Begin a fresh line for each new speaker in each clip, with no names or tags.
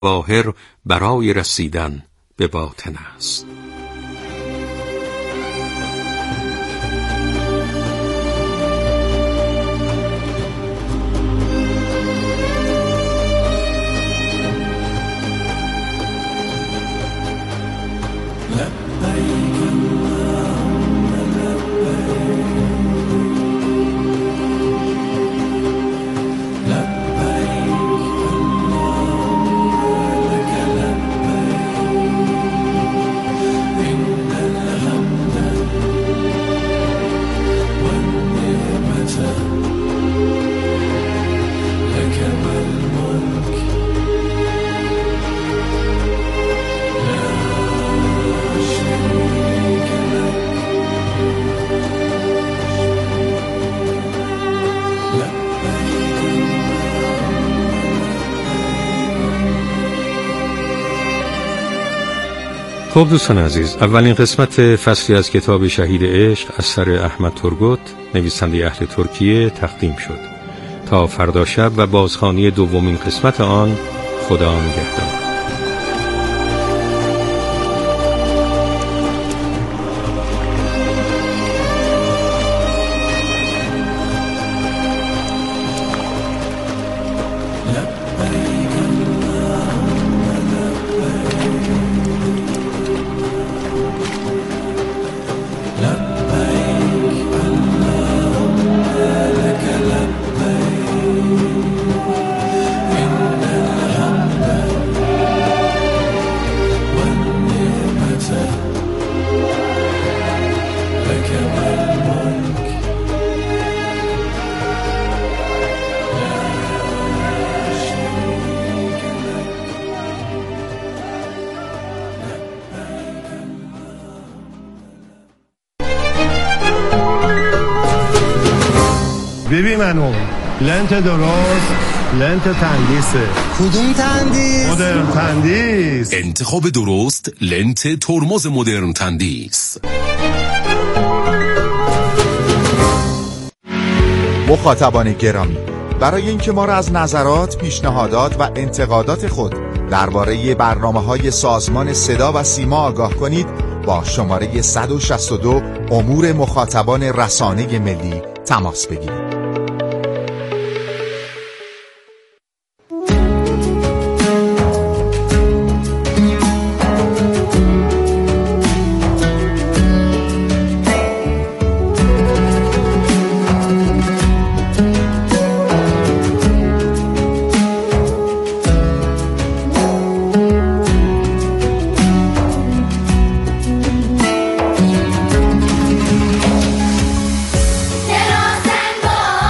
جواهر برای رسیدن به باطن است.
خب دوستان عزیز، اولین قسمت فصلی از کتاب شهید عشق اثر احمد تورگوت نویسنده اهل ترکیه تقدیم شد. تا فردا شب و بازخوانی دومین قسمت آن، خدا نگهدار.
ببین منو لنت درست، لنت تندیسه.
کدوم تندیس؟
مدرن تندیس.
انتخاب درست، لنت ترمز مدرن تندیس.
مخاطبان گرامی، برای اینکه ما را از نظرات، پیشنهادات و انتقادات خود درباره برنامه‌های سازمان صدا و سیما آگاه کنید، با شماره 162 امور مخاطبان رسانه ملی تماس بگیرید.
Sen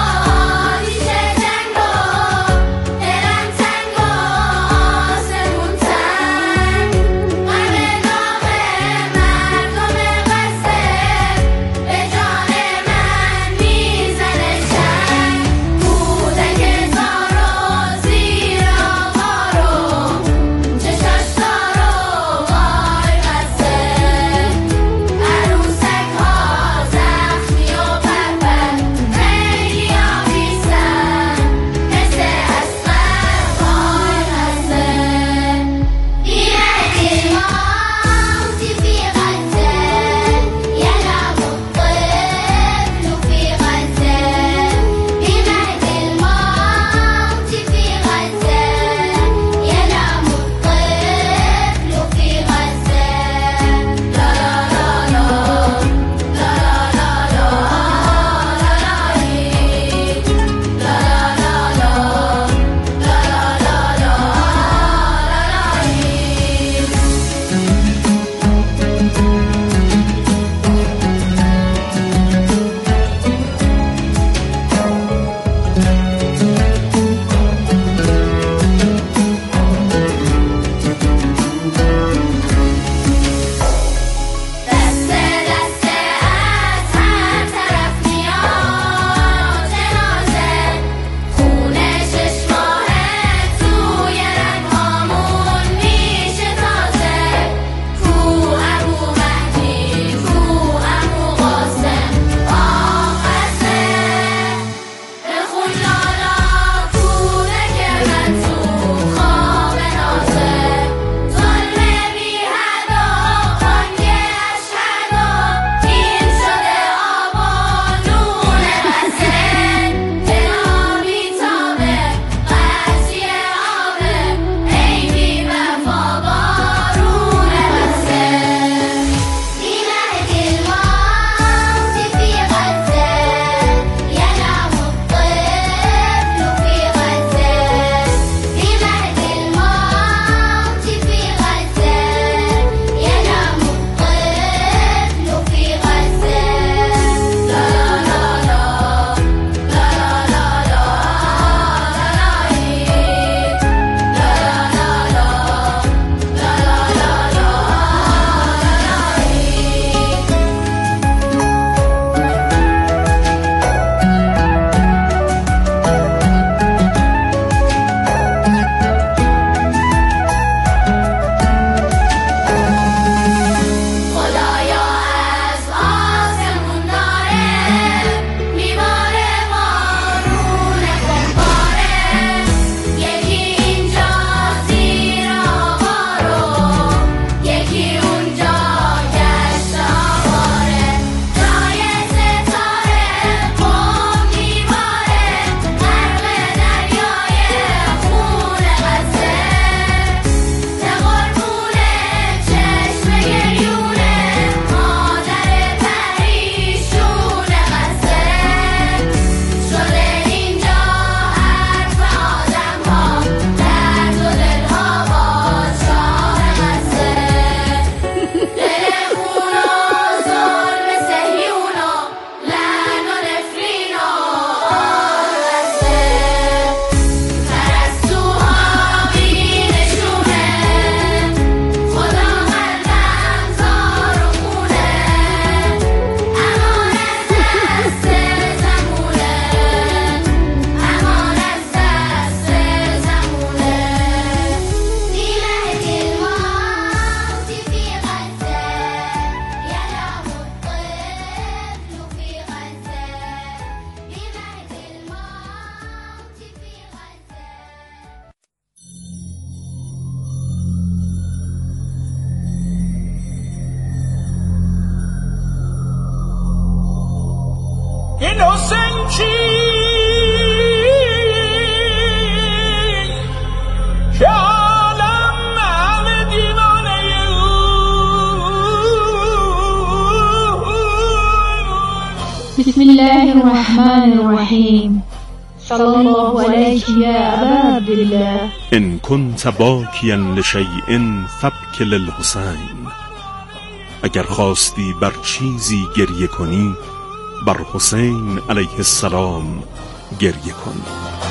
بسم الله الرحمن الرحیم. صلی الله علیک یا ابا عبدالله.
ان كنت باکیا لشیء فابک للحسین. اگر خواستی بر چیزی گریه کنی، بر حسین علیه السلام گریه کن.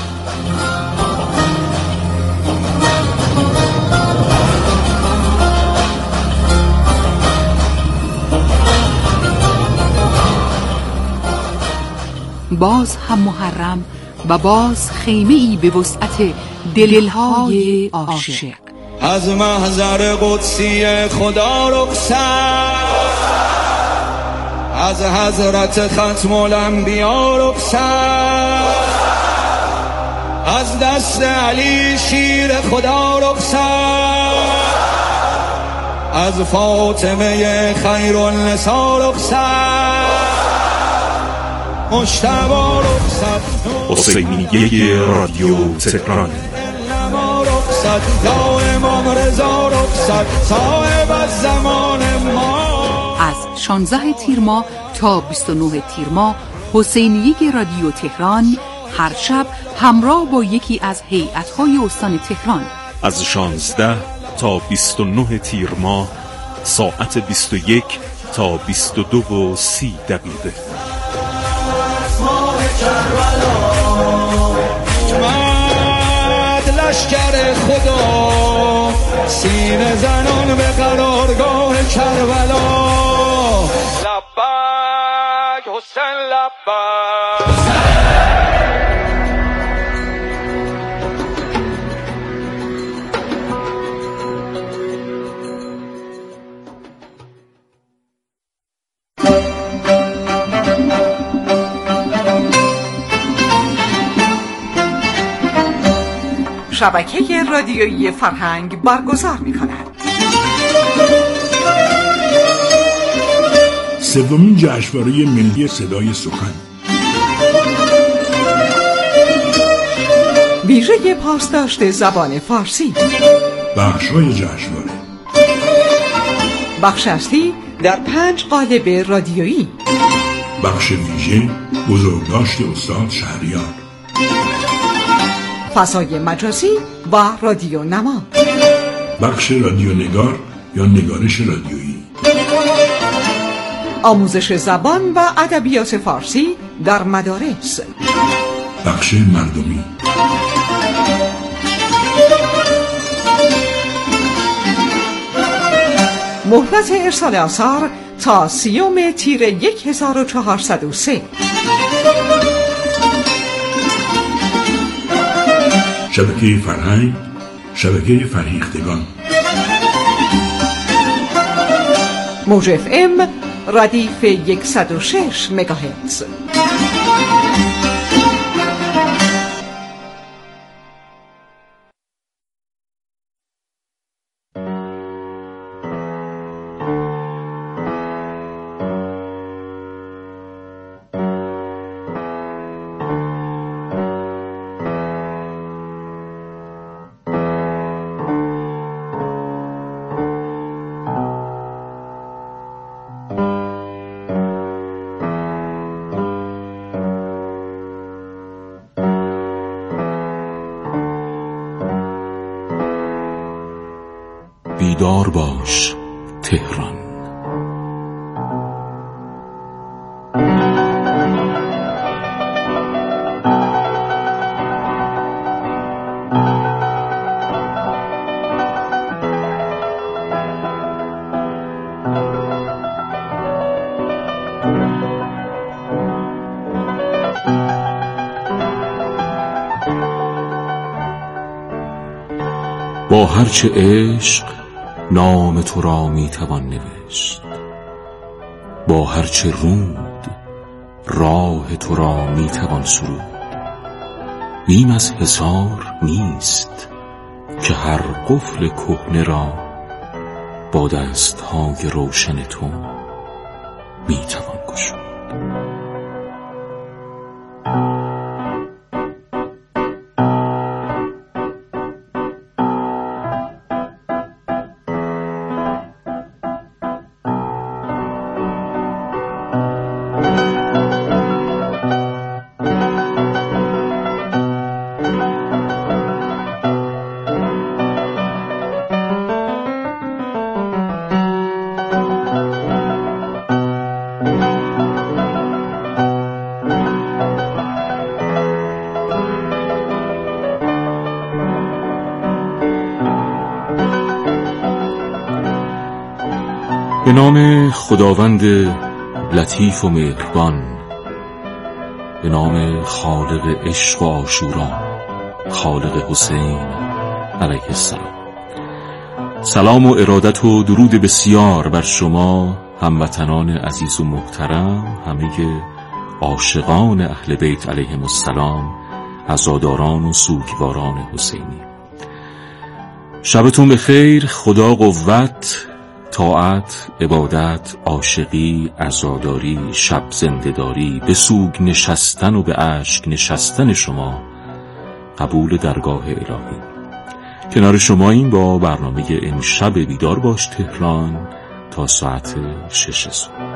باز هم محرم و باز خیمه‌ای به وسعت دلهای عاشق.
از محضر قدسی خدا رخصت، از حضرت ختم الانبیا رخصت، از دست علی شیر خدا رخصت، از فاطمه خیر النساء رخصت، مجتبی رخصت،
حسینیه رادیو تهران.
یا امام رضا رخصت، صاحب الزمان ما.
از 16 تیر ماه تا 29 تیر ماه حسینیه رادیو تهران هر شب همراه با یکی از هیئت‌های استان تهران
از 16 تا 29 تیر ماه ساعت 21 تا 22:30 دقیقه.
لشکر خدا سینه زنان به قرارگاه کربلا. لبک حسین لبک.
شبکه رادیویی فرهنگ برگزار می‌کند.
سومین جشنواره ملی صدای سخن.
ویژه پاسداشت زبان فارسی.
بخش‌های جشنواره.
بخش اصلی در 5 قالب رادیویی.
بخش ویژه بزرگداشت استاد شهریار.
فضای مجازی و رادیو نما.
بخش رادیو نگار یا نگارش رادیویی.
آموزش زبان و ادبیات فارسی در مدارس.
بخش مردمی.
مهلت ارسال آثار تا 30 تیر 1403.
شبکه فرهنگ، شبکه فرهیختگان.
موج FM ردیف 106 مگاهرتز.
بیدار باش تهران. با هرچه عشق نام تو را میتوان نوشت، با هرچه رود راه تو را میتوان سرود. بیم از حصار نیست که هر قفل کهنه را با دستهای روشن تو میتوان گشود.
به نام خداوند لطیف و مهربان، به نام خالق عشق و عاشوران، خالق حسین علیه السلام. سلام و ارادت و درود بسیار بر شما هموطنان عزیز و محترم، همه عاشقان اهل بیت علیهم السلام، عزاداران و سوگواران حسینی. شبتون بخیر. خدا قوت، طاعت، عبادت، عاشقی، عزاداری، شب زنده‌داری، به سوگ نشستن و به اشک نشستن شما قبول درگاه الهی. کنار شما این با برنامه امشب بیدار باش تهران تا ساعت 6 صبح.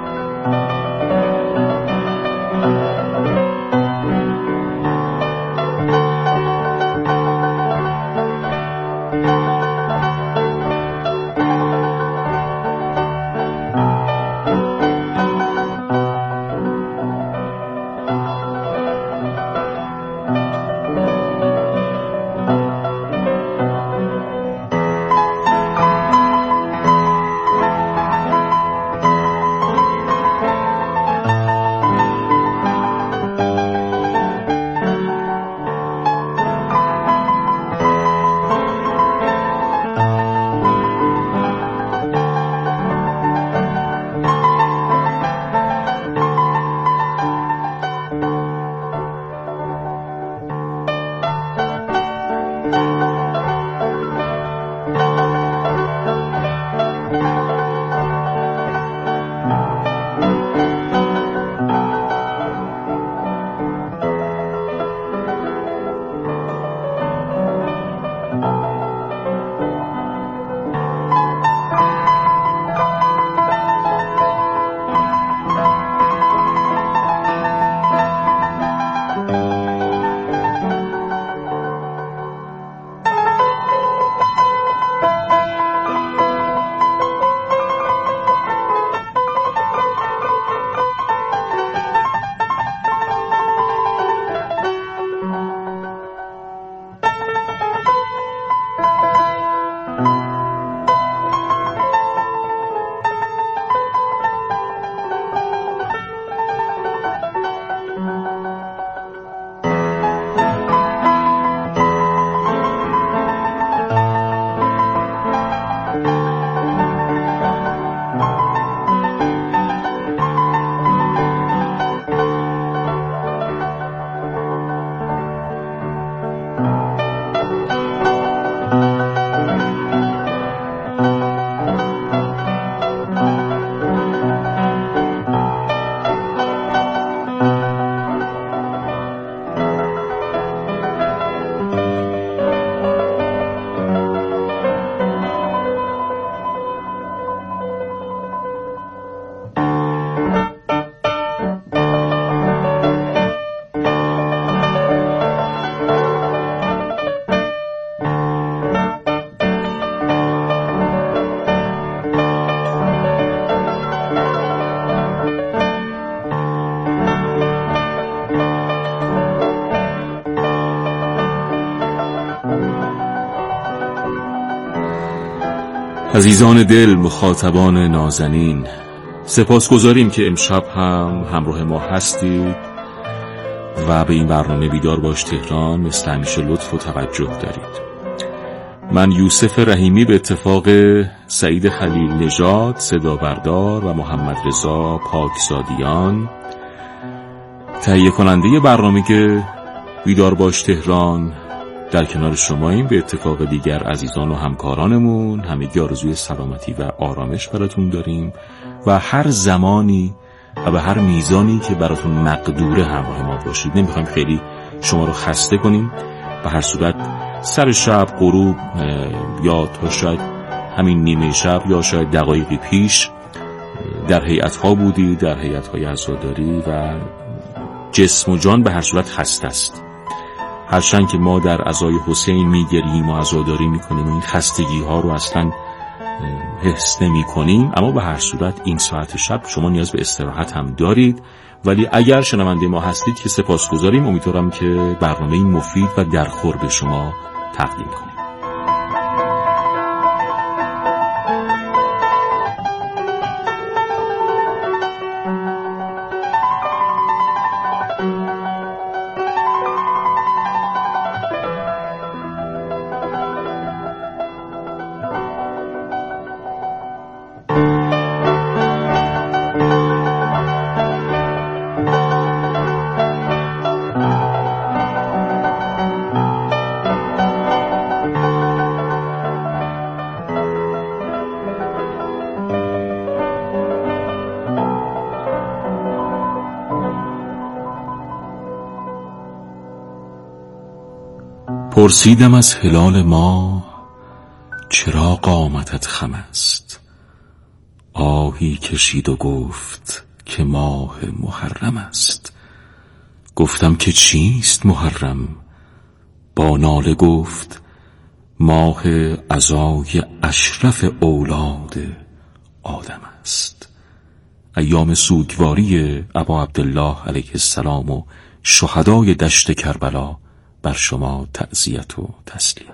عزیزان دل، مخاطبان نازنین، سپاسگزاریم که امشب هم همراه ما هستید و به این برنامه بیدار باش تهران مثل همیشه لطف و توجه دارید. من یوسف رحیمی به اتفاق سعید خلیل نژاد صدا بردار و محمد رضا پاکزادیان تهیه کننده برنامه بیدار باش تهران در کنار شماییم. به اتفاق دیگر عزیزان و همکارانمون همگی آرزوی سلامتی و آرامش براتون داریم و هر زمانی و به هر میزانی که براتون مقدوره همراه ما باشید. نمیخوایم خیلی شما رو خسته کنیم. به هر صورت سر شب، غروب یا تا شاید همین نیمه شب یا شاید دقایقی پیش در هیئت‌ها بودی، در هیئت‌های عزاداری و جسم و جان به هر صورت خسته است. هرچند که ما در عزای حسین میگریم و عزاداری میکنیم و این خستگی ها رو اصلا حس نمی کنیم، اما به هر صورت این ساعت شب شما نیاز به استراحت هم دارید. ولی اگر شنونده ما هستید که سپاسگزاریم. امیدوارم که برنامه مفید و درخور به شما تقدیم کنیم. پرسیدم از هلال ماه چرا قامتت خم است؟ آهی کشید و گفت که ماه محرم است. گفتم که چیست محرم؟ با ناله گفت ماه عزای اشرف اولاد آدم است. ایام سوگواری ابا عبدالله علیه السلام و شهدای دشت کربلا بر شما تعزیت و تسلیت.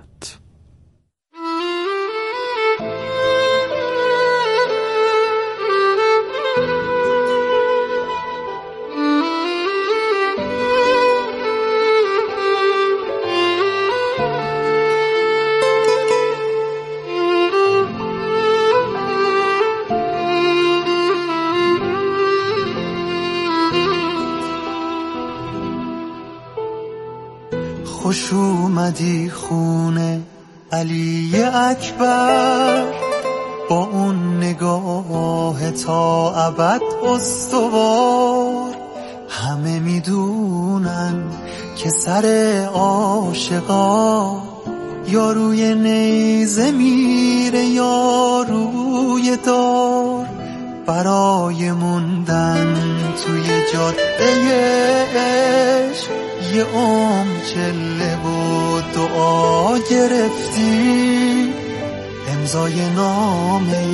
خوش اومدی خونه علی اکبر، با اون نگاه تا ابد استوار. همه میدونن که سر عاشقا یا روی نیزه میره یا روی دار. برای موندن توی جاده عشق یه چله و دعا گرفتی، امضای نامه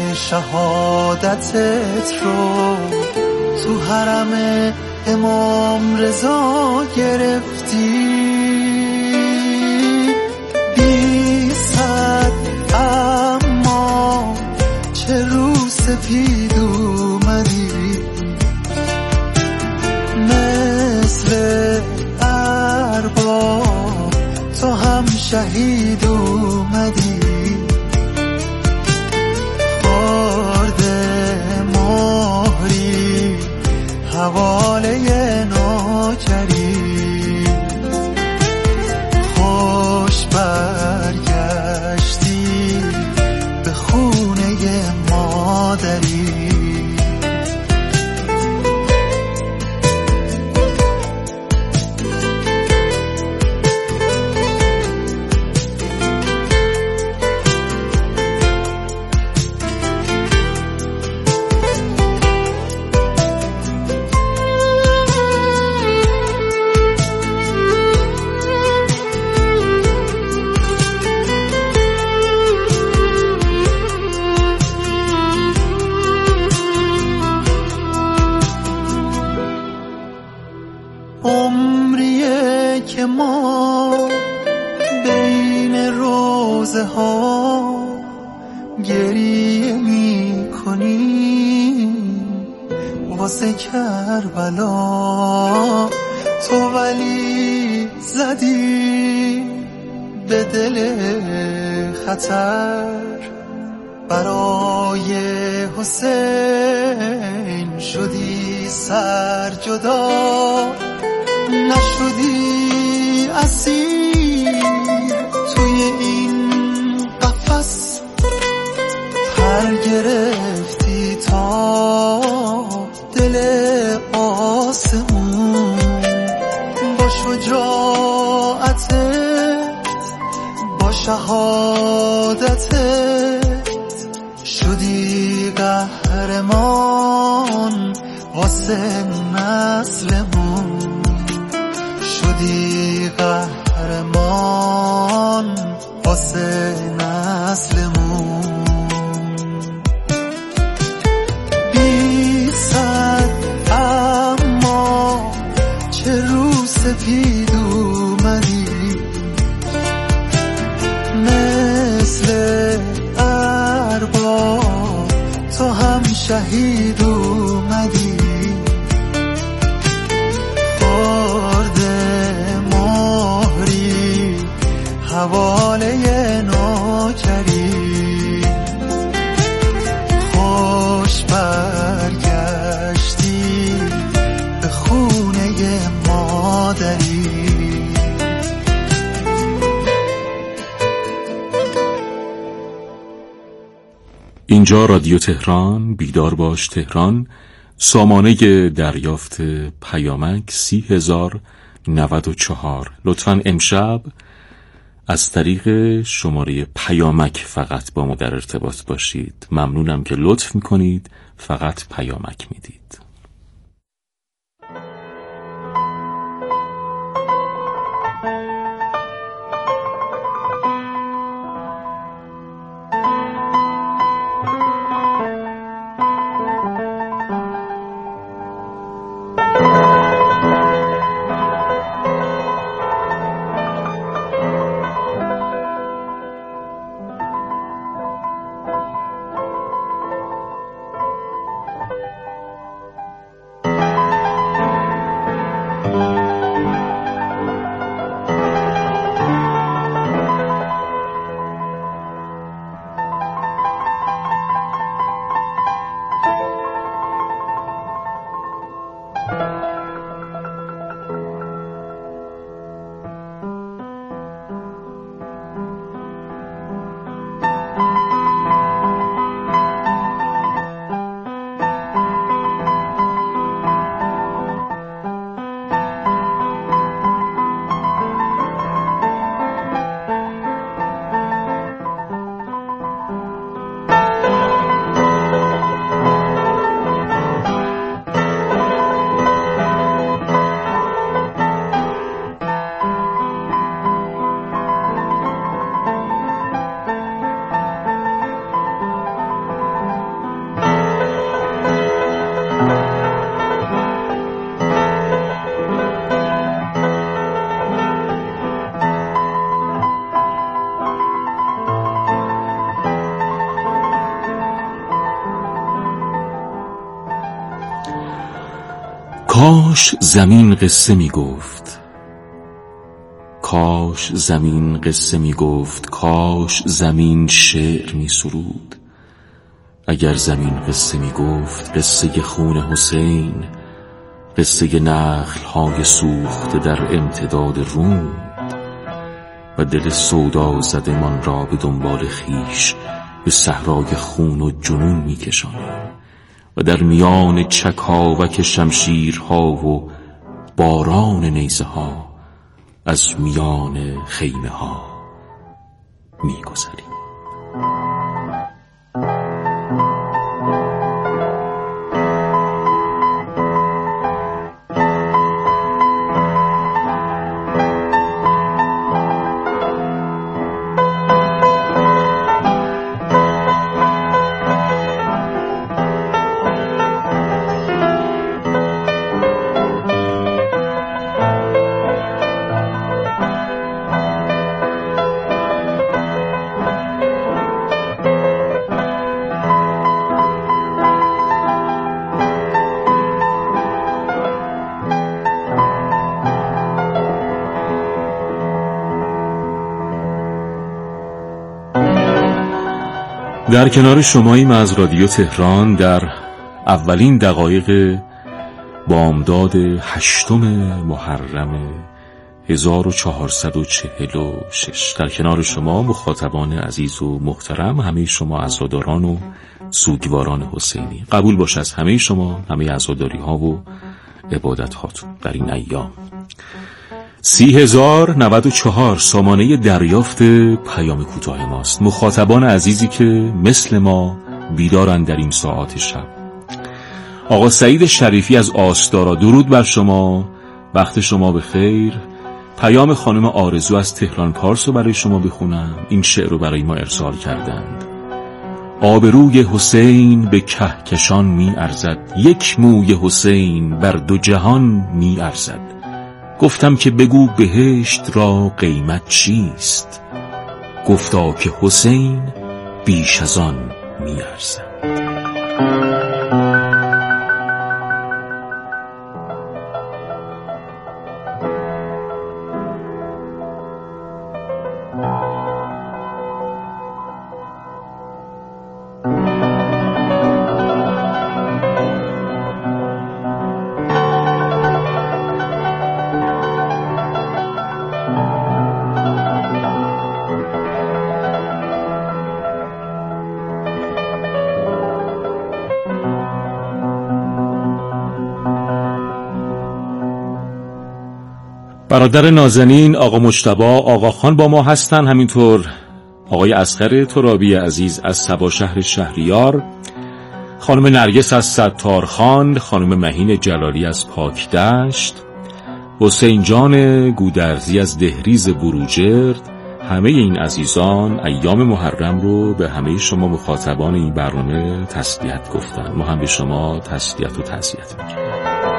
شهادتت رو تو حرم امام رضا گرفتی. 200 اما چه رو سپید اومدی، مثل ارباب تو هم شهید اومدی. خورده مهری حواله ناچری، خوش برگشتی به خونه مادری. عمریه که ما بین روزه ها گریه می کنیم واسه کربلا. تو ولی زدی به دل خطر، برای حسین شدی سر جدا. نشدی اسیر توی این قفس، پر گرفتی تا دل آسمون. با شجاعتت با شهادتت شدی قهرمان واسه نسلمون. شدی قهرمان واسه نسلمون. 200 اما چه رو سپید اومدی، مثل ارباب تو هم شهید اومدی. حواله ناچری، خوش برگشتی به خونه مادری.
اینجا رادیو تهران، بیدار باش تهران. سامانه دریافت پیامک 30,094. لطفاً امشب از طریق شماره پیامک فقط با ما در ارتباط باشید. ممنونم که لطف میکنید فقط پیامک میدید. کاش زمین قصه می گفت، کاش زمین قصه می گفت، کاش زمین شعر می سرود. اگر زمین قصه می گفت، قصه خون حسین، قصه نخل های سوخته در امتداد روم و دل سودا زده من را به دنبال خیش به صحرای خون و جنون می کشاند و در میان چکاوک شمشیرها و باران نیزه ها از میان خیمه ها می گذریم. در کنار شماییم از رادیو تهران در اولین دقایق بامداد 8 محرم 1446. در کنار شما مخاطبان عزیز و محترم، همه شما عزاداران و سوگواران حسینی. قبول باشه از همه شما، همه عزاداری ها و عبادت هاتون در این ایام. 30,094 سامانه دریافت پیام کوتاه ماست. مخاطبان عزیزی که مثل ما بیدارن در این ساعات شب. آقا سعید شریفی از آستارا، درود بر شما، وقت شما بخیر. پیام خانم آرزو از تهران پارس رو برای شما بخونم. این شعر رو برای ما ارسال کردند. آبروی حسین به کهکشان می ارزد، یک موی حسین بر دو جهان می ارزد. گفتم که بگو بهشت را قیمت چیست، گفتا که حسین بیش از آن می ارزد. برادر نازنین آقا مجتبی آقاخان با ما هستن، همینطور آقای اصغر ترابی عزیز از سبا شهر شهریار، خانم نرگس از ستارخان، خانم مهین جلالی از پاکدشت، حسین جان گودرزی از دهریز بروجرد. همه این عزیزان ایام محرم رو به همه شما مخاطبان این برنامه تسلیت گفتن. ما هم به شما تسلیت و تعزیت میگیم.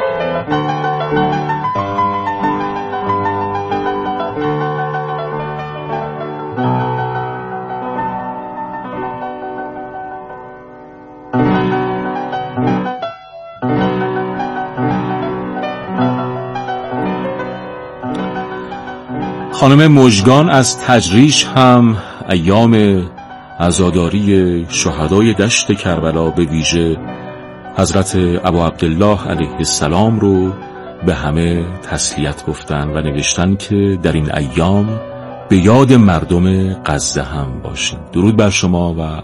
خانم مژگان از تجریش هم ایام عزاداری شهدای دشت کربلا به ویژه حضرت ابا عبدالله علیه السلام رو به همه تسلیت گفتن و نوشتن که در این ایام به یاد مردم غزه هم باشیم. درود بر شما و